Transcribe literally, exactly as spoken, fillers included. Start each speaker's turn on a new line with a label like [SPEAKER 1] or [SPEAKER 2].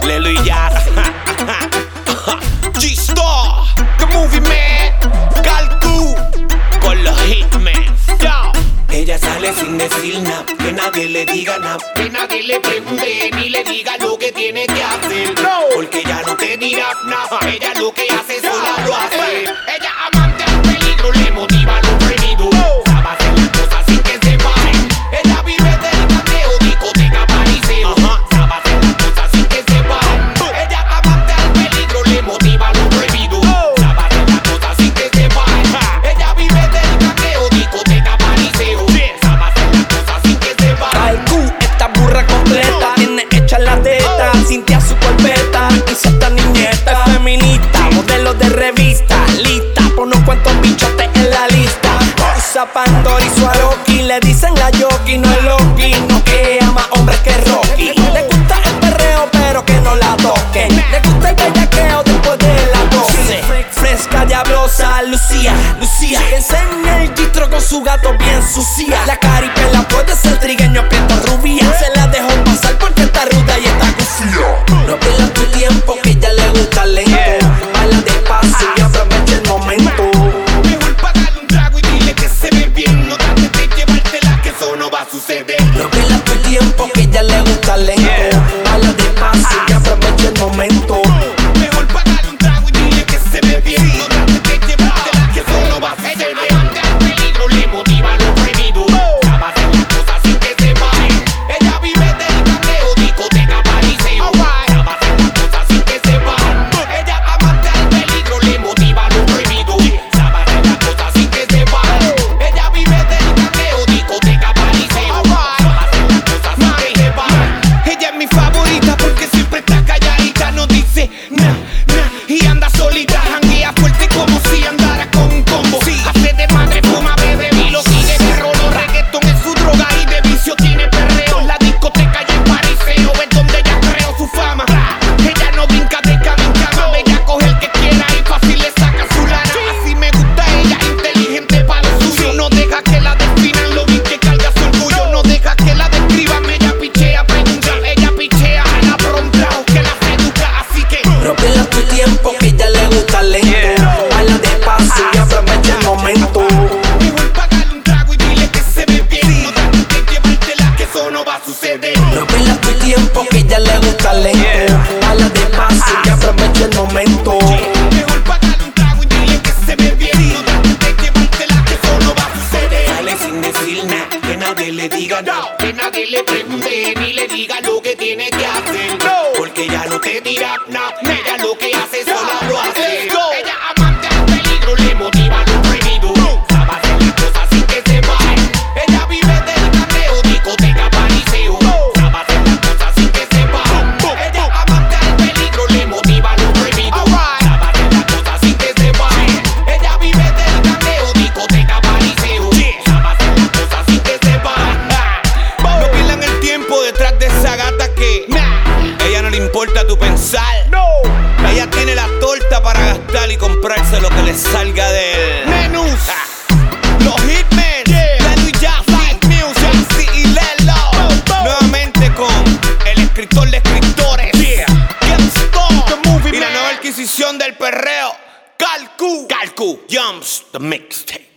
[SPEAKER 1] Lelo y Jazz. G-Star, The Movie Man, Calcu, con los Hitmen. Yo. Ella sale sin decir nada, que nadie le diga nada, que nadie le pregunte ni le diga lo que tiene que hacer. No. Porque ella no te dirá nada, ella lo que hace sola lo hace. Ella amante al peligro, le motiva lo prohibido. No. Sabe hacer las cosas sin que se paren. Ella vive del canteo, discoteca, pariseo. Uh-huh. Sabe hacer las cosas sin que se paren. Uh. Ella amante al peligro, le motiva lo prohibido. No. Sabe hacer las cosas sin que se paren. Uh. Ella vive del canteo, discoteca, pariseo.
[SPEAKER 2] Completa, tiene hecha la teta, Cintia su corbeta, y esta niñeta es feminista, modelo de revista, lista, por unos cuantos bichotes en la lista. Usa Pandora y su Aroki, le dicen la Yoki, no es Loki, no que ama hombres que Rocky. Le gusta el perreo, pero que no la toquen. Le gusta el bellaqueo después de las doce. Fresca, diablosa, Lucía, Lucía, que enseña el gistro con su gato bien sucia. La caripela puede ser trigueño, pieta rubia. Se la dejó pasar porque está ruda y está cocida. No pierdas tu tiempo, que ya le gusta lento. Baila despacio y aprovecha el momento.
[SPEAKER 1] Mejor pagarle un trago y dile que se ve bien. No trates de llevártela, que eso no va a suceder.
[SPEAKER 2] No pierdas tu tiempo, que ya le gusta lento. Baila despacio y aprovecha el momento.
[SPEAKER 1] Mejor pagarle un trago y dile que se ve bien. No trates de llevártela, que eso no va a suceder. Amante al peligro, le motiva lo prohibido. Sabe hacer las cosas sin que se paren. Ella vive del canteo, discoteca, pariseo. Sabe hacer las cosas sin que se paren. Ella amante al peligro, le motiva lo prohibido. Sabe hacer las cosas sin que se paren. Ella vive del canteo, discoteca, pariseo. Sabe hacer las cosas sin que se paren. Ella es mi favorita porque siempre está calladita, no dice na, na, y anda solita, janguea fuerte como si andara con un combo. Hace de madre, fuma, bebe y lo sigue de rolo. Reggaetón es su droga y de vicio tiene perreo. La discoteca y el pariseo es donde ella creó su fama. Ella no brinca de cama en cama, ella coge el que quiera y fácil le saca su lana. Así me gusta ella, inteligente para lo suyo. No deja que la definan, lo bien que carga su orgullo. No deja que la describan, ella pichea, pregunta, ella pichea a la pronta, que la seduca, así que
[SPEAKER 2] no pierdas tu tiempo, que ya le gusta lento. Baila despacio y aprovecha el momento.
[SPEAKER 1] mejor pagarle un trago y dile que se ve bien. No trates de llevártela, que eso no va a suceder.
[SPEAKER 2] No pierdas tu tiempo, que ya le gusta lento. Baila despacio y aprovecha el momento.
[SPEAKER 1] Mejor pagarle un trago y dile que se ve bien. No trates de llevártela, que eso no va a suceder. Sale sin decir nada, que nadie le diga nada, que nadie le pregunte ni le diga lo que tiene que hacer. Porque ella no te dirá nada, ella lo que hace sola lo hace. Ella amante al peligro, le motiva lo prohibido. Sabe hacer las cosas sin que se paren. Ella vive del canteo, discoteca, pariseo. Sabe hacer las cosas sin que se paren. Ella amante al peligro, le motiva lo prohibido. Sabe hacer las cosas sin que se paren. Ella vive del canteo, discoteca, pariseo. Sabe hacer las cosas sin que se paren. No pierdan el tiempo detrás de esa gata que ella no le importa tu pensar. No. Ella tiene la torta para gastar y comprarse lo que le salga del menú. Los Hitmen, Lelo y Jazz, Big Music, C y Lelo. Nuevamente con el escritor de escritores, G-Star, The Movie Man, y la nueva adquisición del perreo, Calcu, Calcu, Jumps, The Mixtape.